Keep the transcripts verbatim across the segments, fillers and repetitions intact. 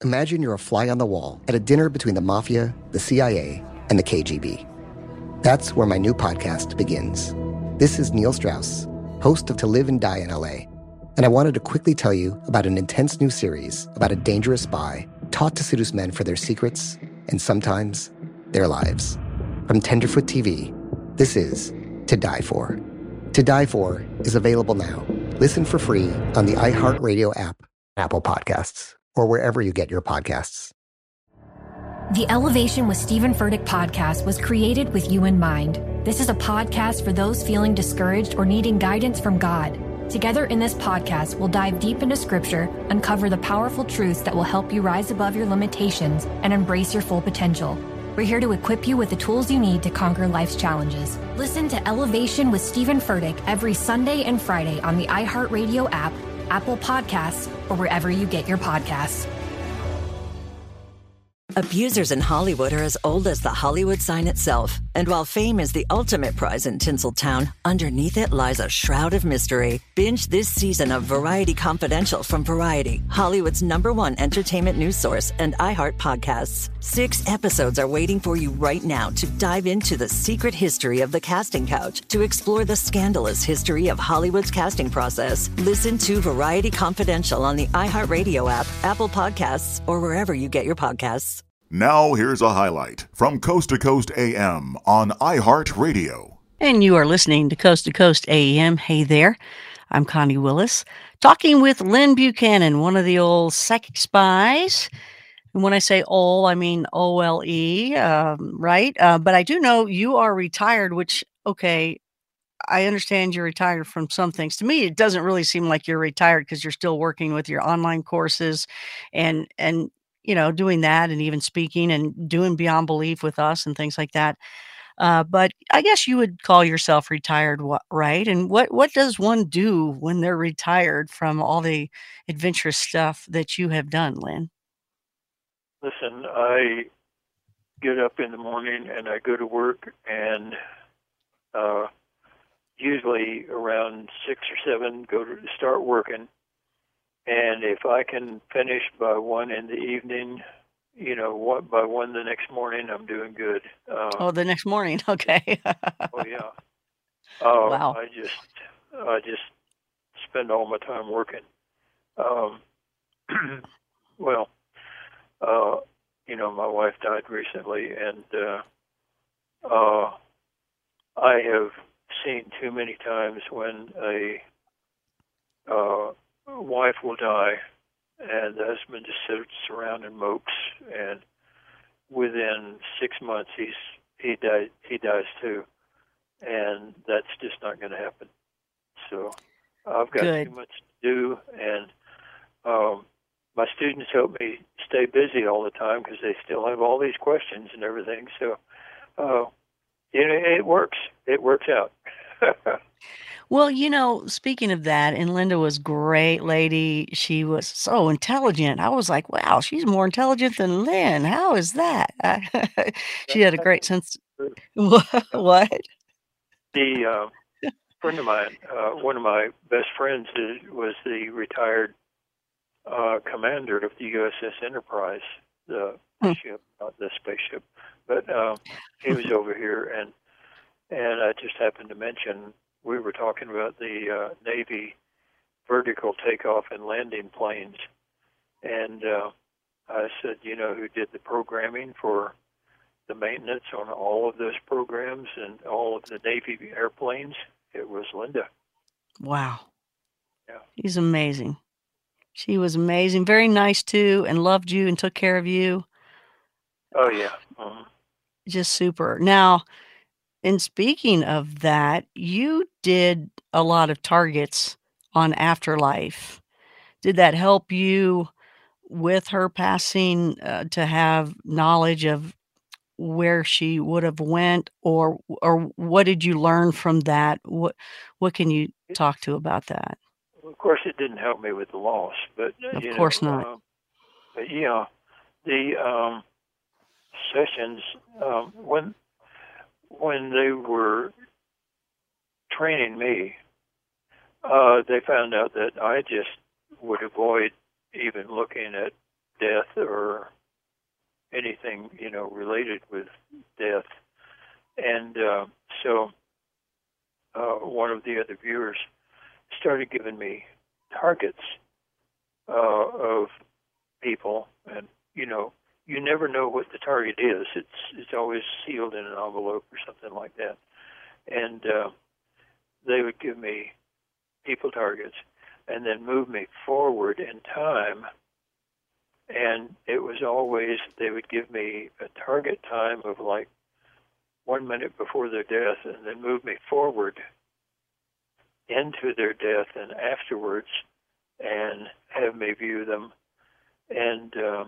Imagine you're a fly on the wall at a dinner between the mafia, the C I A, and the K G B. That's where my new podcast begins. This is Neil Strauss, host of To Live and Die in L A, and I wanted to quickly tell you about an intense new series about a dangerous spy taught to seduce men for their secrets and sometimes their lives. From Tenderfoot T V, this is To Die For. To Die For is available now. Listen for free on the iHeartRadio app, Apple Podcasts, or wherever you get your podcasts. The Elevation with Stephen Furtick podcast was created with you in mind. This is a podcast for those feeling discouraged or needing guidance from God. Together in this podcast, we'll dive deep into Scripture, uncover the powerful truths that will help you rise above your limitations and embrace your full potential. We're here to equip you with the tools you need to conquer life's challenges. Listen to Elevation with Stephen Furtick every Sunday and Friday on the iHeartRadio app, Apple Podcasts, or wherever you get your podcasts. Abusers in Hollywood are as old as the Hollywood sign itself. And while fame is the ultimate prize in Tinseltown, underneath it lies a shroud of mystery. Binge this season of Variety Confidential from Variety, Hollywood's number one entertainment news source, and iHeart Podcasts. Six episodes are waiting for you right now to dive into the secret history of the casting couch, to explore the scandalous history of Hollywood's casting process. Listen to Variety Confidential on the iHeartRadio app, Apple Podcasts, or wherever you get your podcasts. Now here's a highlight from Coast to Coast A M on iHeartRadio. And you are listening to Coast to Coast A M. Hey there, I'm Connie Willis, talking with Lynn Buchanan, one of the old psychic spies. And when I say old, I mean O L E, um, right? Uh, but I do know you are retired, which, okay, I understand you're retired from some things. To me, it doesn't really seem like you're retired because you're still working with your online courses and, and, you know, doing that and even speaking and doing Beyond Belief with us and things like that. Uh, but I guess you would call yourself retired, right? And what, what does one do when they're retired from all the adventurous stuff that you have done, Lynn? Listen, I get up in the morning and I go to work, and uh, usually around six or seven, go to start working. And if I can finish by one in the evening, you know, what by one the next morning, I'm doing good. Uh, oh, the next morning, okay. oh yeah. Uh, wow. I just, I just spend all my time working. Um, well, uh, you know, my wife died recently, and uh, uh, I have seen too many times when a uh, wife will die, and the husband just sits around and mopes, and within six months he's he died he dies too, and that's just not going to happen. So I've got Good. too much to do, and um, my students help me stay busy all the time because they still have all these questions and everything. So uh, you know, it works. It works out. Well, you know, speaking of that, and Linda was a great lady. She was so intelligent. I was like, wow, she's more intelligent than Lynn. How is that? She had a great sense. What? The uh, friend of mine, uh, one of my best friends, is, was the retired uh, commander of the U S S Enterprise, the Hmm. ship, not the spaceship. But uh, he was over here, and and I just happened to mention, we were talking about the uh, Navy vertical takeoff and landing planes. And uh, I said, you know who did the programming for the maintenance on all of those programs and all of the Navy airplanes? It was Linda. Wow. Yeah. She's amazing. She was amazing. Very nice, too, and loved you and took care of you. Oh, yeah. Uh-huh. Just super. Now, and speaking of that, you did a lot of targets on Afterlife. Did that help you with her passing uh, to have knowledge of where she would have went, or or what did you learn from that? What what can you talk to about that? Of course, it didn't help me with the loss, but uh, Of you course know, not. Uh, but yeah, the um, sessions um, when when they were training me, uh, they found out that I just would avoid even looking at death or anything, you know, related with death. And uh, so uh, one of the other viewers started giving me targets uh, of people, and you know, you never know what the target is. It's it's always sealed in an envelope or something like that. And uh, they would give me people targets, and then move me forward in time. And it was always, they would give me a target time of like one minute before their death, and then move me forward into their death and afterwards, and have me view them. And uh,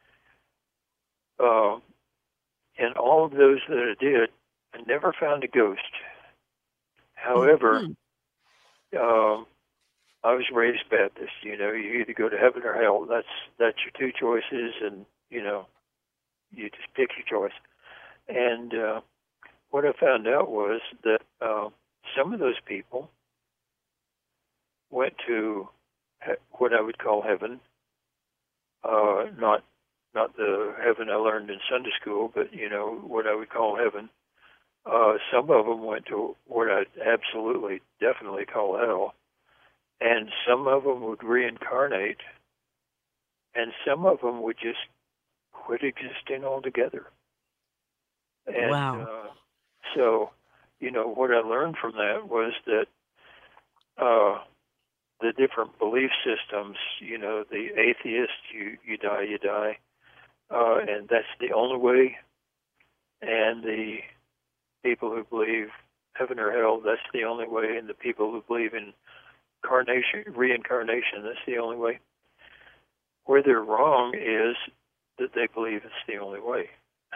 uh, in all of those that I did, I never found a ghost. However, mm-hmm. um, I was raised Baptist. You know, you either go to heaven or hell. That's that's your two choices, and you know, you just pick your choice. And uh, what I found out was that uh, some of those people went to what I would call heaven, uh, not not the heaven I learned in Sunday school, but you know what I would call heaven. Uh, some of them went to what I'd absolutely, definitely call hell. And some of them would reincarnate, and some of them would just quit existing altogether. And, wow. Uh, so, you know, what I learned from that was that uh, the different belief systems, you know, the atheist, you, you die, you die, uh, and that's the only way. And the people who believe heaven or hell, that's the only way. And the people who believe in Incarnation, reincarnation, that's the only way. Where they're wrong is that they believe it's the only way.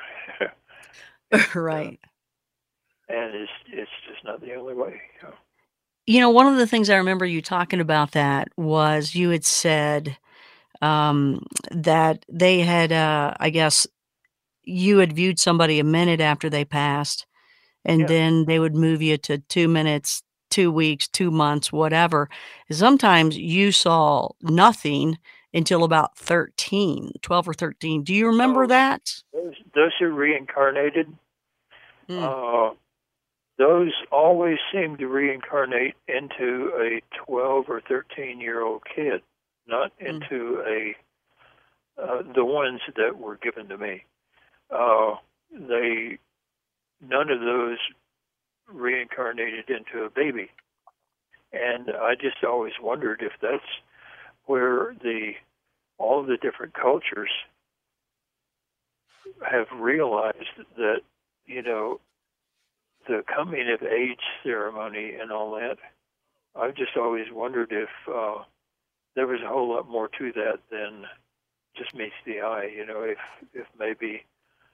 Right. Uh, and it's it's just not the only way. You know? You know, one of the things I remember you talking about that was you had said um, that they had, uh, I guess, you had viewed somebody a minute after they passed, and Yeah. then they would move you to two minutes, two weeks, two months, whatever. Sometimes you saw nothing until about thirteen, twelve or thirteen. Do you remember Oh, that? Those, those are reincarnated. Mm. Uh, those always seem to reincarnate into a twelve or thirteen-year-old kid, not into mm. a uh, the ones that were given to me. Uh, they none of those reincarnated into a baby. And I just always wondered if that's where the all the different cultures have realized that, you know, the coming of age ceremony and all that. I've just always wondered if uh, there was a whole lot more to that than just meets the eye. You know, if if maybe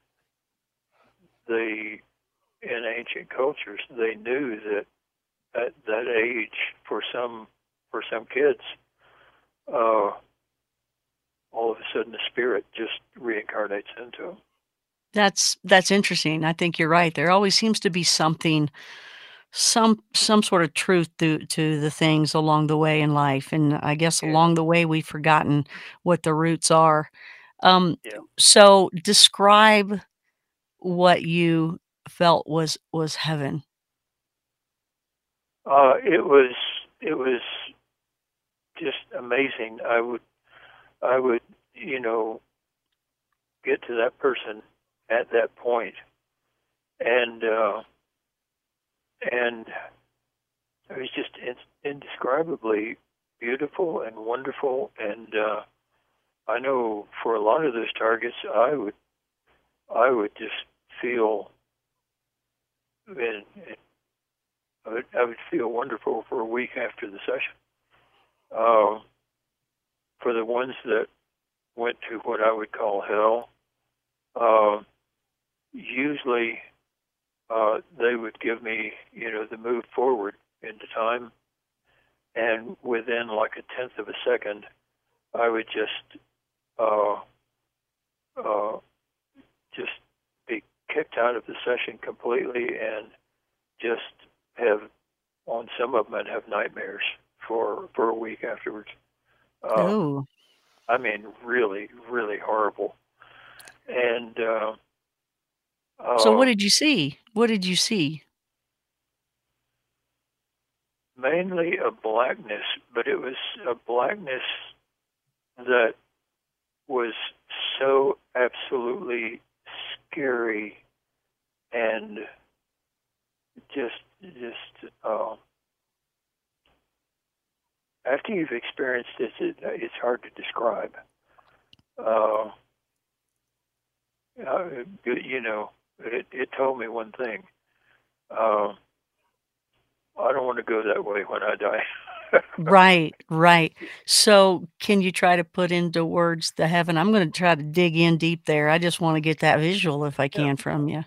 the in ancient cultures, they knew that at that age, for some for some kids, uh, all of a sudden the spirit just reincarnates into them. That's that's interesting. I think you're right. There always seems to be something, some some sort of truth to to the things along the way in life, and I guess Yeah. along the way we've forgotten what the roots are. Um, Yeah. so describe what you felt was was heaven. Uh, it was it was just amazing. I would I would you know get to that person at that point, and uh, and it was just indescribably beautiful and wonderful. And uh, I know for a lot of those targets, I would I would just feel. And, I would, I would feel wonderful for a week after the session. Uh, for the ones that went to what I would call hell, uh, usually uh, they would give me, you know, the move forward into time, and within like a tenth of a second, I would just, uh, uh, just be kicked out of the session completely, and just have, on some of them, I'd have nightmares for, for a week afterwards. Uh, Oh. I mean, really, really horrible. And uh, So what uh, did you see? What did you see? mainly a blackness, but it was a blackness that was so absolutely scary and just, just, uh, after you've experienced it, it it's hard to describe. Uh, uh, you know, it, it told me one thing. Uh, I don't want to go that way when I die. Right, right. So can you try to put into words the heaven? I'm going to try to dig in deep there. I just want to get that visual if I Yeah. can from you.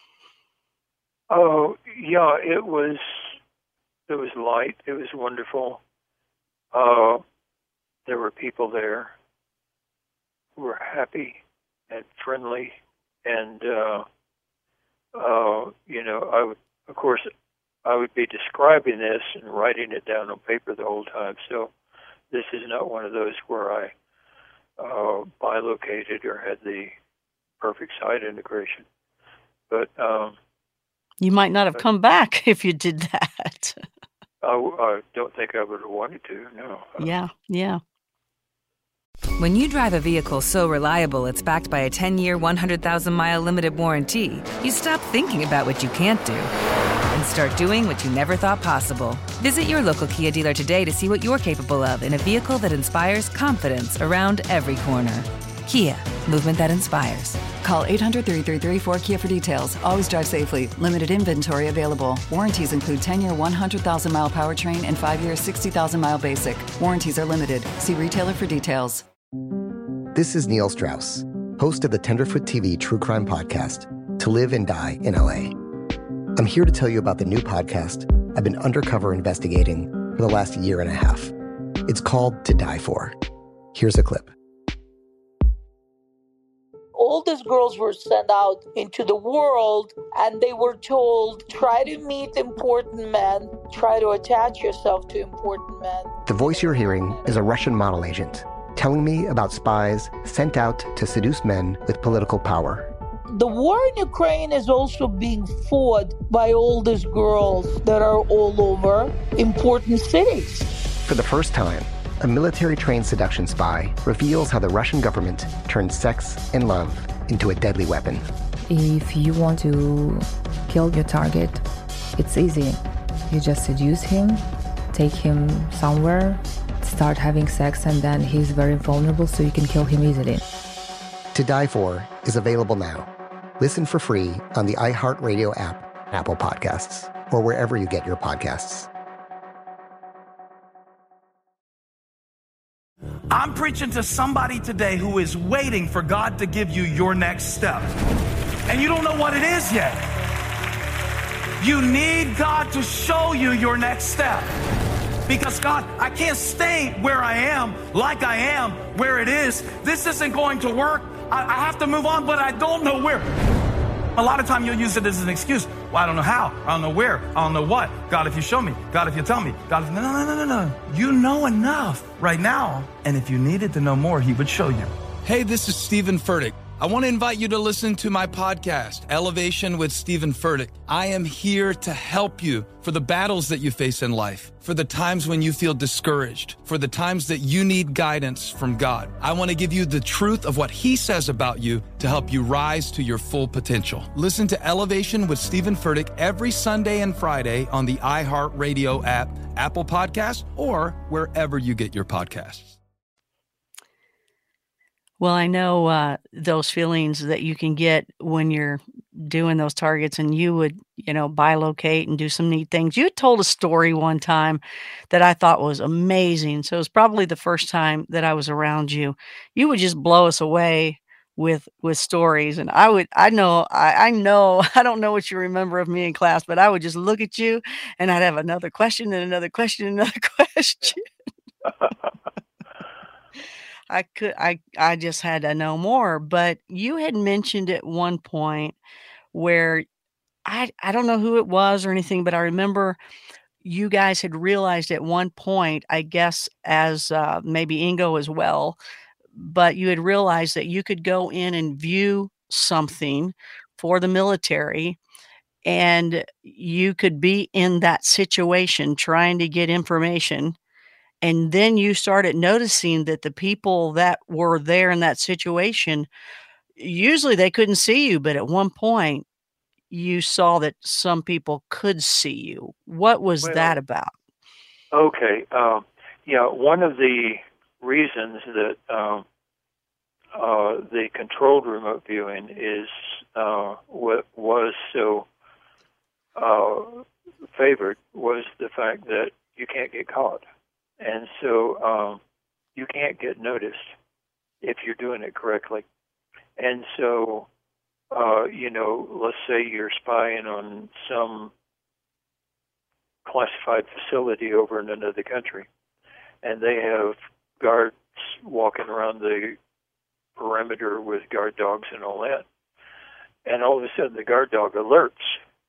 Oh, yeah, it was, it was light. It was wonderful. Uh, there were people there who were happy and friendly. And, uh, uh, you know, I would, of course, I would be describing this and writing it down on paper the whole time. So this is not one of those where I uh, bilocated or had the perfect site integration. But um, You might not have come back if you did that. I, I don't think I would have wanted to, no. Yeah, yeah. When you drive a vehicle so reliable it's backed by a ten-year, one hundred thousand mile limited warranty, you stop thinking about what you can't do and start doing what you never thought possible. Visit your local Kia dealer today to see what you're capable of in a vehicle that inspires confidence around every corner. Kia, movement that inspires. Call eight hundred, three three three, four Kia for details. Always drive safely. Limited inventory available. Warranties include ten-year, one hundred thousand mile powertrain and five-year, sixty thousand mile basic. Warranties are limited. See retailer for details. This is Neil Strauss, host of the Tenderfoot T V true crime podcast, To Live and Die in L A. I'm here to tell you about the new podcast I've been undercover investigating for the last year and a half. It's called To Die For. Here's a clip. All these girls were sent out into the world and they were told, try to meet important men, try to attach yourself to important men. The voice you're hearing is a Russian model agent telling me about spies sent out to seduce men with political power. The war in Ukraine is also being fought by all these girls that are all over important cities. For the first time, a military-trained seduction spy reveals how the Russian government turned sex and love into a deadly weapon. If you want to kill your target, it's easy. You just seduce him, take him somewhere, start having sex, and then he's very vulnerable, so you can kill him easily. To Die For is available now. Listen for free on the iHeartRadio app, Apple Podcasts, or wherever you get your podcasts. I'm preaching to somebody today who is waiting for God to give you your next step. And you don't know what it is yet. You need God to show you your next step. Because God, I can't stay where I am, like I am, where it is. This isn't going to work. I, I have to move on, but I don't know where. A lot of time you'll use it as an excuse. Well, I don't know how. I don't know where. I don't know what. God, if you show me. God, if you tell me. God, if... No, no, no, no, no. You know enough right now. And if you needed to know more, he would show you. Hey, this is Stephen Furtick. I want to invite you to listen to my podcast, Elevation with Stephen Furtick. I am here to help you for the battles that you face in life, for the times when you feel discouraged, for the times that you need guidance from God. I want to give you the truth of what he says about you to help you rise to your full potential. Listen to Elevation with Stephen Furtick every Sunday and Friday on the iHeartRadio app, Apple Podcasts, or wherever you get your podcasts. Well, I know uh, those feelings that you can get when you're doing those targets, and you would, you know, bilocate and do some neat things. You had told a story one time that I thought was amazing. So it was probably the first time that I was around you. You would just blow us away with with stories, and I would, I know, I, I know, I don't know what you remember of me in class, but I would just look at you, and I'd have another question and another question and another question. I could, I, I just had to know more, but you had mentioned at one point where I, I don't know who it was or anything, but I remember you guys had realized at one point, I guess, as uh, maybe Ingo as well, but you had realized that you could go in and view something for the military, and you could be in that situation trying to get information. And then you started noticing that the people that were there in that situation, usually they couldn't see you, but at one point you saw that some people could see you. What was Well, that about? Okay. Um, yeah, one of the reasons that um, uh, the controlled remote viewing is uh, what was so uh, favored was the fact that you can't get caught, and so um, you can't get noticed if you're doing it correctly. And so, uh, you know, let's say you're spying on some classified facility over in another country, and they have guards walking around the perimeter with guard dogs and all that, and all of a sudden the guard dog alerts.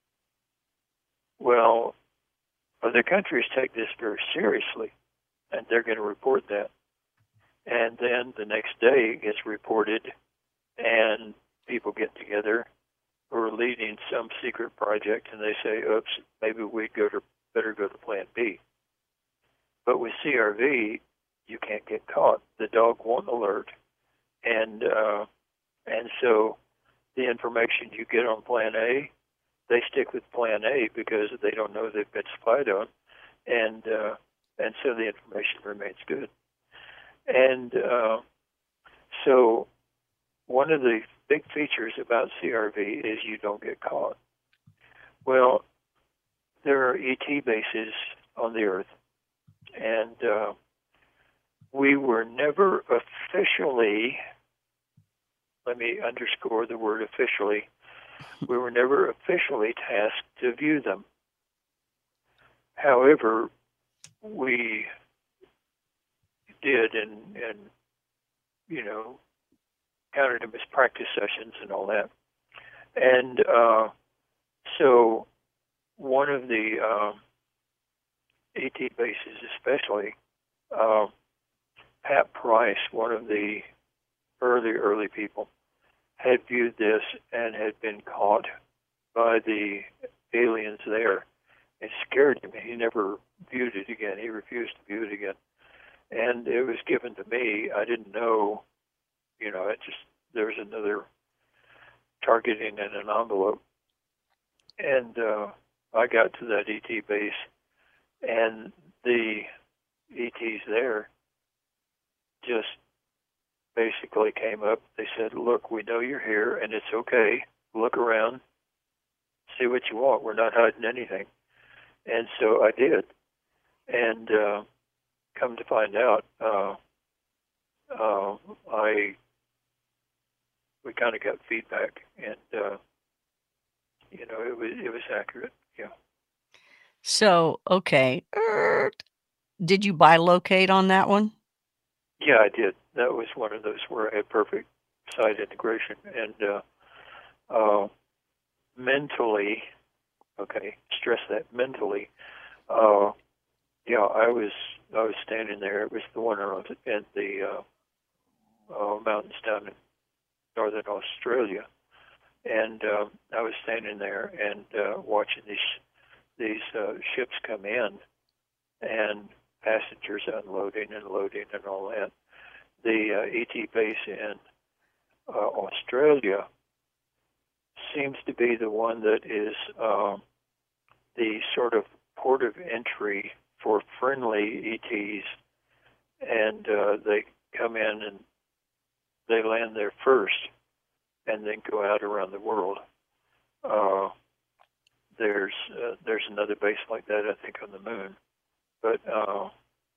Well, other countries take this very seriously, and they're going to report that. And then the next day it gets reported, and people get together who are leading some secret project, and they say, oops, maybe we'd go to, better go to plan B. But with C R V, you can't get caught. The dog won't alert. And uh, and so the information you get on plan A, they stick with plan A because they don't know they've been spied on. And, uh, and so the information remains good. And uh, so one of the big features about C R V is you don't get caught. Well, there are E T bases on the Earth, and uh, we were never officially, let me underscore the word officially, we were never officially tasked to view them. However, we did, and, and you know, counted them as practice sessions and all that. And uh, so one of the uh, E T bases especially, uh, Pat Price, one of the early, early people, had viewed this and had been caught by the aliens there. It scared him. He never viewed it again. He refused to view it again. And it was given to me. I didn't know, you know, it just, there was another targeting in an envelope. And uh, I got to that E T base, and the E Ts there just basically came up. They said, look, we know you're here, and it's okay. Look around, see what you want. We're not hiding anything. And so I did. And uh, come to find out, uh, uh, I we kind of got feedback, and uh, you know, it was it was accurate. Yeah. So, okay, er, did you bilocate on that one? Yeah, I did. That was one of those where I had perfect site integration, and uh, uh, mentally, okay, stress that mentally. Uh, yeah, I was I was standing there. It was the one around at the uh, uh, mountains down in northern Australia, and uh, I was standing there and uh, watching these these uh, ships come in, and passengers unloading and loading and all that. The uh, E T base in uh, Australia seems to be the one that is uh, the sort of port of entry for friendly E Ts, and uh, they come in and they land there first and then go out around the world. Uh, there's uh, there's another base like that, I think, on the moon. But uh,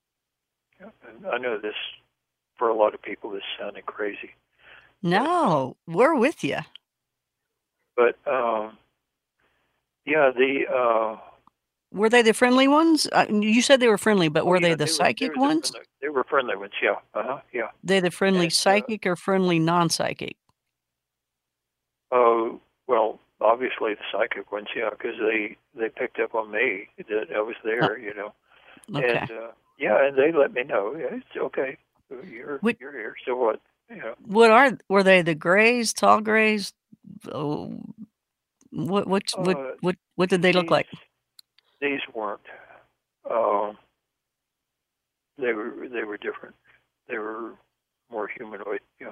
I know this, for a lot of people, this sounded crazy. No, we're with you. But, um, yeah, the... Uh, were they the friendly ones? Uh, you said they were friendly, but oh, were yeah, they the they psychic were, they ones? The, they were friendly ones, yeah. Uh-huh, yeah. They the friendly and, psychic uh, or friendly non-psychic? Oh, uh, well, obviously the psychic ones, yeah, because they, they picked up on me that I was there, oh. you know. Okay. And, uh, yeah, and they let me know. Yeah, it's okay. you're What- you're here. So what? Yeah. What are were they the Greys, tall Greys? Oh, what what what Uh, what what did they look these- like? These weren't. Um, they were they were different. They were more humanoid. Yeah.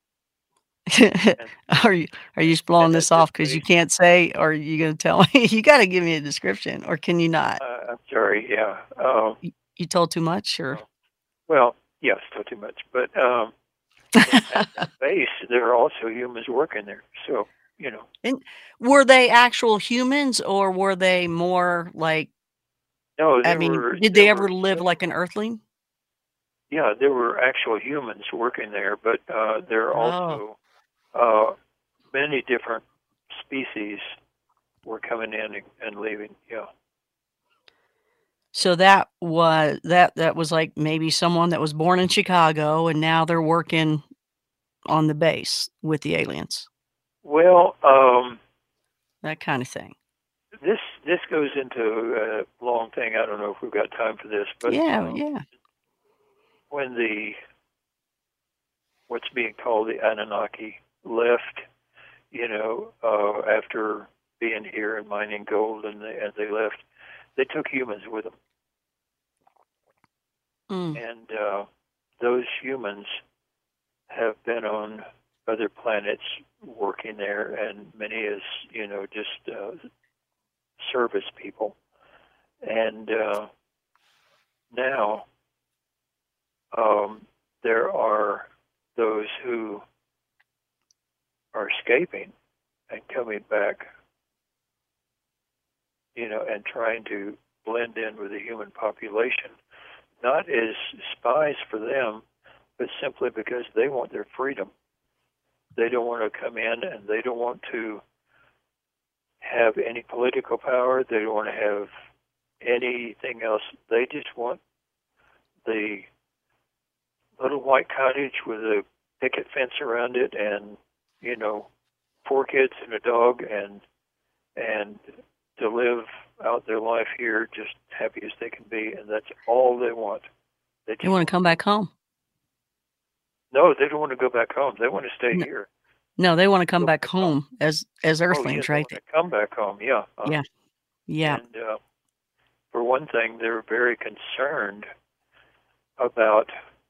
Are you are you just blowing and this that- off because you can't say, or are you going to tell me? You got to give me a description, or can you not? Uh, I'm sorry. Yeah. Um, You told too much, or well, yes, still too much, but um, at the base there are also humans working there. So you know. and were they actual humans, or were they more like? No, I they mean, were, did they they ever were- live like an Earthling? Yeah, there were actual humans working there, but uh, there are Oh. also uh, many different species were coming in and, and leaving. Yeah. So that was that that was like maybe someone that was born in Chicago and now they're working on the base with the aliens. Well, um, That kind of thing. this this goes into a long thing. I don't know if we've got time for this, but yeah, um, yeah. when the what's being called the Anunnaki left, you know, uh, after being here and mining gold, and they, and they left, they took humans with them. Mm. And uh, those humans have been on other planets working there, and many as, you know, just uh, service people. And uh, now um, there are those who are escaping and coming back, you know, and trying to blend in with the human population, not as spies for them, but simply because they want their freedom. They don't want to come in, and they don't want to have any political power. They don't want to have anything else. They just want the little white cottage with a picket fence around it, and, you know, four kids and a dog, and and to live out their life here just happy as they can be, and that's all they want. They just They want to come back home. No, they don't want to go back home. They want to stay No. here. No, they want to come back home as as Oh, Earthlings, yes, they right? want to come back home, yeah. Uh, Yeah. Yeah. And uh, for one thing, they're very concerned about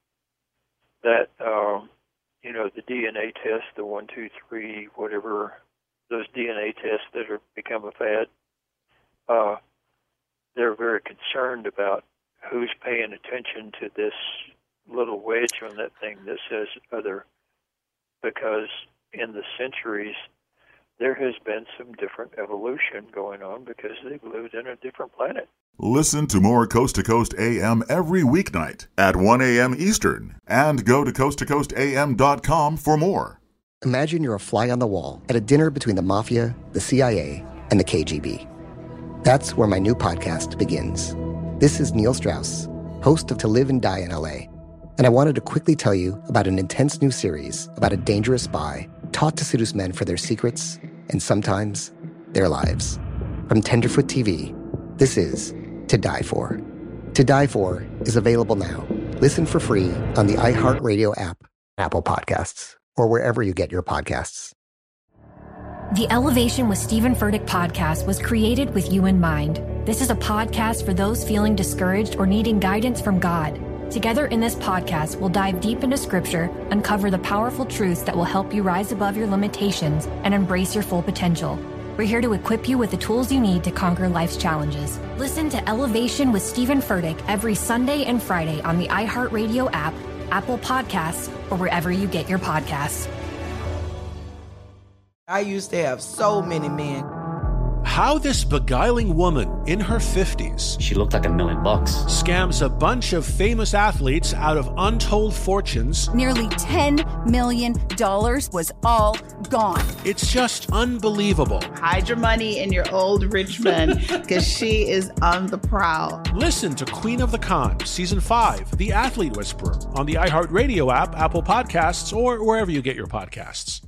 that, um, you know, the D N A test, the one, two, three, whatever, those D N A tests that have become a fad. Uh, they're very concerned about who's paying attention to this little wedge on that thing that says other, because in the centuries there has been some different evolution going on because they've lived in a different planet. Listen to more Coast to Coast A M every weeknight at one a.m. Eastern, and go to coast to coast a m dot com for more. Imagine you're a fly on the wall at a dinner between the Mafia, the C I A, and the K G B. That's where my new podcast begins. This is Neil Strauss, host of To Live and Die in L A, and I wanted to quickly tell you about an intense new series about a dangerous spy taught to seduce men for their secrets and sometimes their lives. From Tenderfoot T V, this is To Die For. To Die For is available now. Listen for free on the iHeartRadio app, Apple Podcasts, or wherever you get your podcasts. The Elevation with Stephen Furtick podcast was created with you in mind. This is a podcast for those feeling discouraged or needing guidance from God. Together in this podcast, we'll dive deep into Scripture, uncover the powerful truths that will help you rise above your limitations and embrace your full potential. We're here to equip you with the tools you need to conquer life's challenges. Listen to Elevation with Stephen Furtick every Sunday and Friday on the iHeartRadio app, Apple Podcasts, or wherever you get your podcasts. I used to have so many men. How this beguiling woman in her fifties, she looked like a million bucks, scams a bunch of famous athletes out of untold fortunes. Nearly ten million dollars was all gone. It's just unbelievable. Hide your money in your old rich man, because she is on the prowl. Listen to Queen of the Con, Season five, The Athlete Whisperer, on the iHeartRadio app, Apple Podcasts, or wherever you get your podcasts.